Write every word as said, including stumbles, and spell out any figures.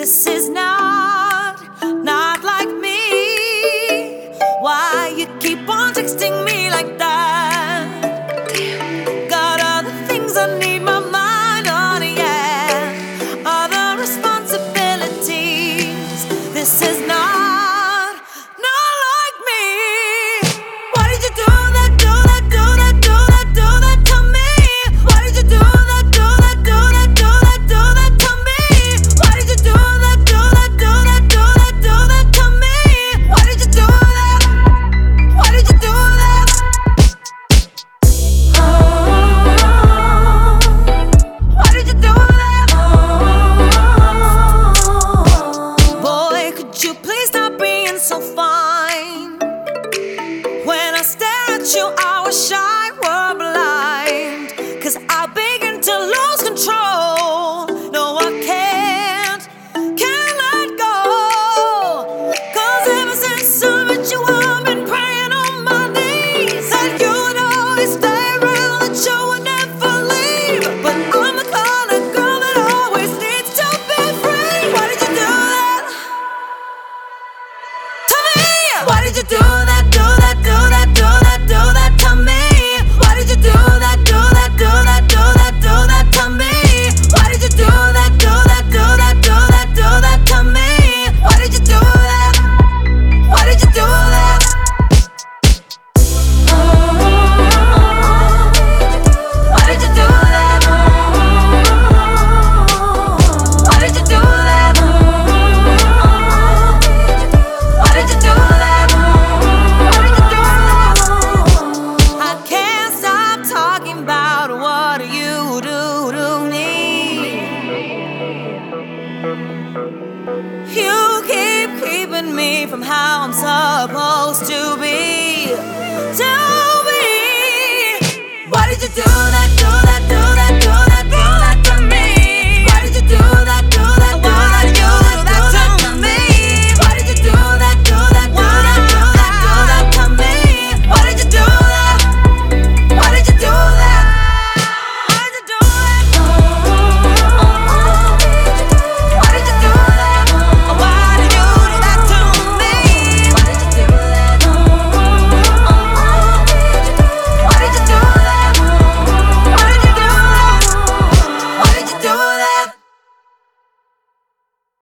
This is not, not like me. Why you keep on texting me like that? Got other things I need my mind on, yeah. Other responsibilities. This is not, not like me. Why did you do that, do that, do that, do that, do that to me? Why did you do that, do that, do that, do that, do that to me? Why did you do that, do that, do that, do that, do that to me? Why did you do that? Why did you do that? Oh, why did you do that? Boy, could you please stop being so fine? When I stare at you, I wish I were blind. Cause I begin to lose control. No, I can't, can't let go. Cause ever since I met you, I've been praying on my knees that you would always stay around, that you would never leave. But I'm the kind of girl that always needs to be free. Why did you do that to me? Why did you do that, do that, do that, do that, do that to me? Why did you do that, do that, do that, do that, do that to me? Why did you do that, do that, do that, do that, do that to me? Why did you do that? Why did you do that? Oh, why did you do that? Why did you do that? Why did you do that? Why did you do that? I can't stop talking about what you do to me. You keep keeping me from how I'm supposed to be. To be. Why did you do that, do that, do